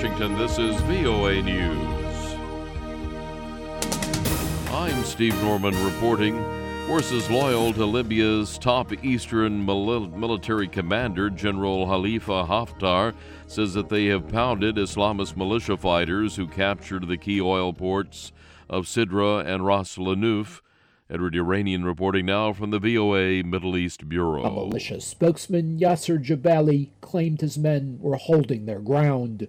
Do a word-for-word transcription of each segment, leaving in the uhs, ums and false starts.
Washington, this is V O A News. I'm Steve Norman reporting. Forces loyal to Libya's top eastern mil- military commander, General Khalifa Haftar, says that they have pounded Islamist militia fighters who captured the key oil ports of Sidra and Ras Lanuf. Edward Iranian reporting now from the V O A Middle East Bureau. A militia spokesman, Yasser Jabali, claimed his men were holding their ground.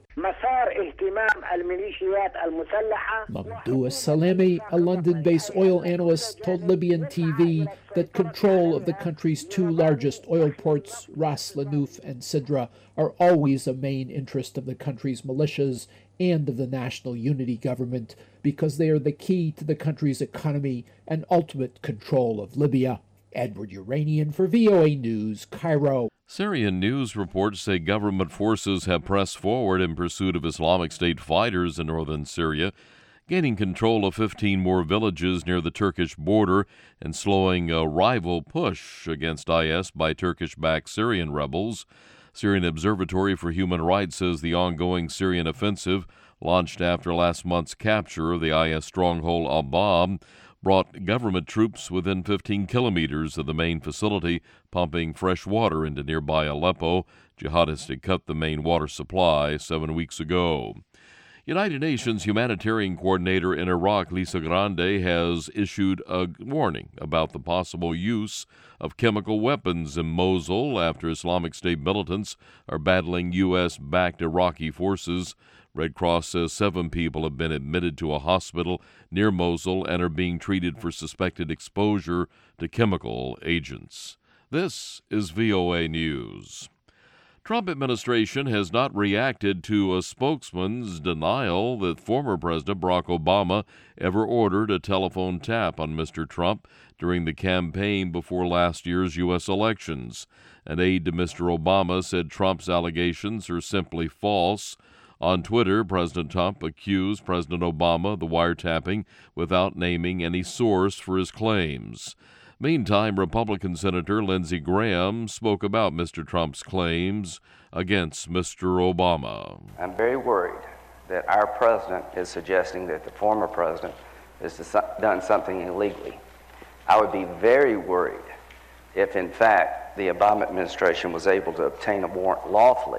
Mamdouh Salami, a London-based oil analyst, told Libyan T V that control of the country's two largest oil ports, Ras Lanuf and Sidra, are always a main interest of the country's militias and of the National Unity Government because they are the key to the country's economy and ultimate control of Libya. Edward Iranian for V O A News, Cairo. Syrian news reports say government forces have pressed forward in pursuit of Islamic State fighters in northern Syria, gaining control of fifteen more villages near the Turkish border and slowing a rival push against I S by Turkish-backed Syrian rebels. Syrian Observatory for Human Rights says the ongoing Syrian offensive, launched after last month's capture of the I S stronghold Al-Bab, brought government troops within fifteen kilometers of the main facility, pumping fresh water into nearby Aleppo. Jihadists had cut the main water supply seven weeks ago. United Nations humanitarian coordinator in Iraq, Lisa Grande, has issued a warning about the possible use of chemical weapons in Mosul after Islamic State militants are battling U S-backed Iraqi forces. Red Cross says seven people have been admitted to a hospital near Mosul and are being treated for suspected exposure to chemical agents. This is V O A News. Trump administration has not reacted to a spokesman's denial that former President Barack Obama ever ordered a telephone tap on Mister Trump during the campaign before last year's U S elections. An aide to Mister Obama said Trump's allegations are simply false. On Twitter, President Trump accused President Obama of the wiretapping without naming any source for his claims. Meantime, Republican Senator Lindsey Graham spoke about Mister Trump's claims against Mister Obama. I'm very worried that our president is suggesting that the former president has done something illegally. I would be very worried if, in fact, the Obama administration was able to obtain a warrant lawfully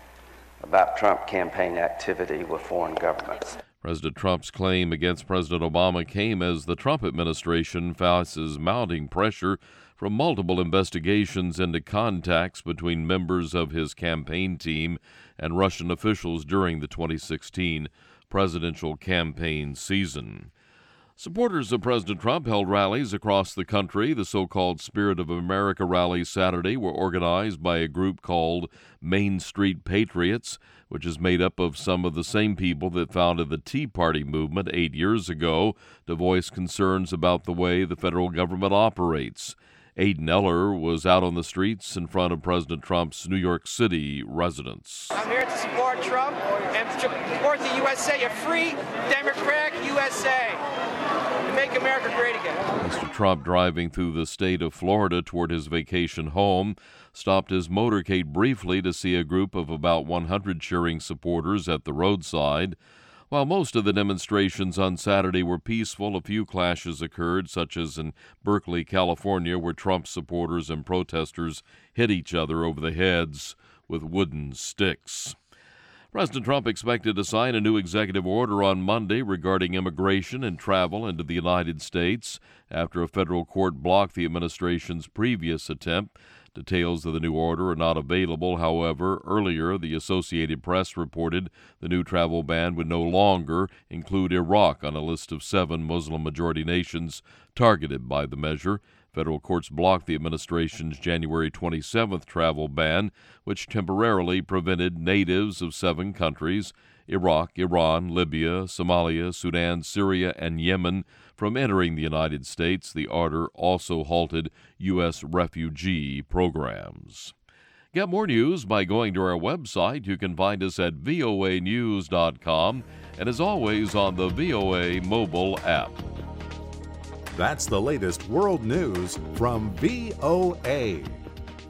about Trump campaign activity with foreign governments. President Trump's claim against President Obama came as the Trump administration faces mounting pressure from multiple investigations into contacts between members of his campaign team and Russian officials during the twenty sixteen presidential campaign season. Supporters of President Trump held rallies across the country. The so-called Spirit of America rallies Saturday were organized by a group called Main Street Patriots, which is made up of some of the same people that founded the Tea Party movement eight years ago to voice concerns about the way the federal government operates. Aiden Eller was out on the streets in front of President Trump's New York City residence. I'm here to support Trump and support the U S A, a free, democratic U S A. Make America great again. Mister Trump, driving through the state of Florida toward his vacation home, stopped his motorcade briefly to see a group of about one hundred cheering supporters at the roadside. While most of the demonstrations on Saturday were peaceful, a few clashes occurred, such as in Berkeley, California, where Trump supporters and protesters hit each other over the heads with wooden sticks. President Trump expected to sign a new executive order on Monday regarding immigration and travel into the United States after a federal court blocked the administration's previous attempt. Details of the new order are not available. However, earlier, the Associated Press reported the new travel ban would no longer include Iraq on a list of seven Muslim-majority nations targeted by the measure. Federal courts blocked the administration's January twenty-seventh travel ban, which temporarily prevented natives of seven countries, Iraq, Iran, Libya, Somalia, Sudan, Syria, and Yemen, from entering the United States. The order also halted U S refugee programs. Get more news by going to our website. You can find us at V O A news dot com and, as always, on the V O A mobile app. That's the latest world news from V O A.